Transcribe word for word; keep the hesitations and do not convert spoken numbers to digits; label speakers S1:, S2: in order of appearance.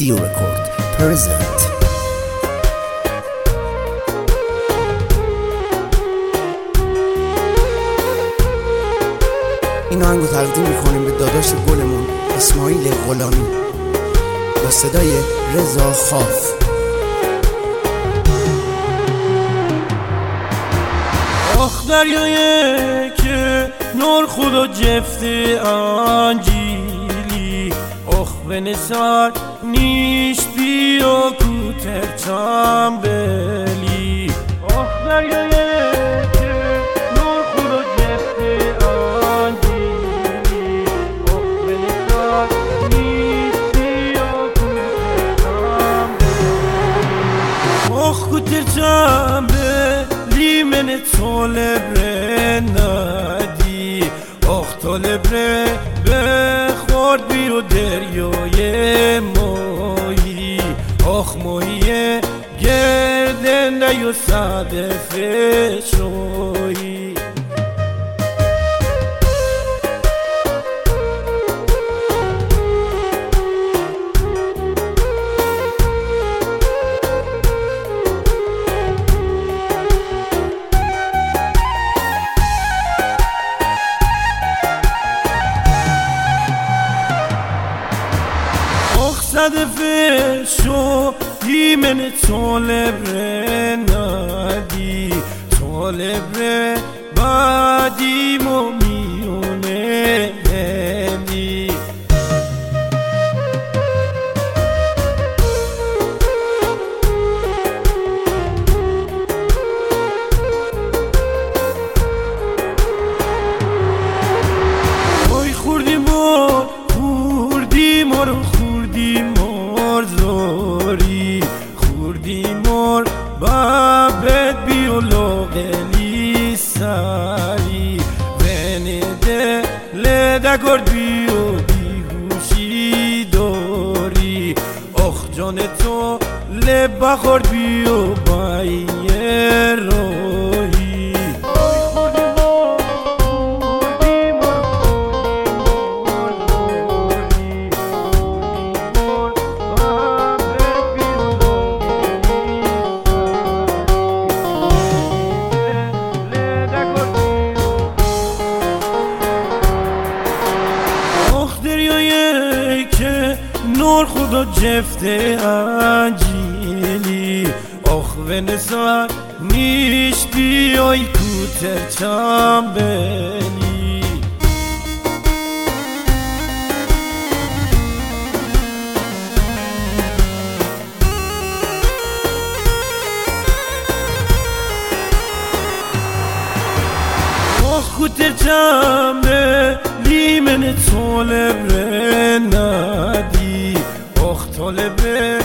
S1: دیو رکورد پرزنت. این آهنگو تقدیم میکنیم به داداش گلمون اسماعیل غلامی با صدای رضا خاف.
S2: آخ دریایی که نور خدا جفته انجیلی، آخ به نسار نیش بیا کوتر چنبلی. آخ دریایی که نور خدا جفته انجیلی، آخ به نسار نیش بیا کوتر چنبلی. آخ کوتر چنبلی من طالب ندی، آخ طالب بخورد بیرو دریای ماهی. آخ ماهی گردنده و صدف شاهی. صدف شاهی من طالب ندی، طالب بعدی میونه هندی. اوی خوردی مار خوردی مار خوردی مار زاری، خوردی مار بابت بیولاغلی ساری. ونده لده کرد بیو بیهوشی داری، آخ جان تو لبه خورد بیو بایه روی. نور خدا جفته انجیلی، آخ و نسار نیش بیای کوتر چنبلی. آخ کوتر چنبلی من طالب ندی، آخ طالب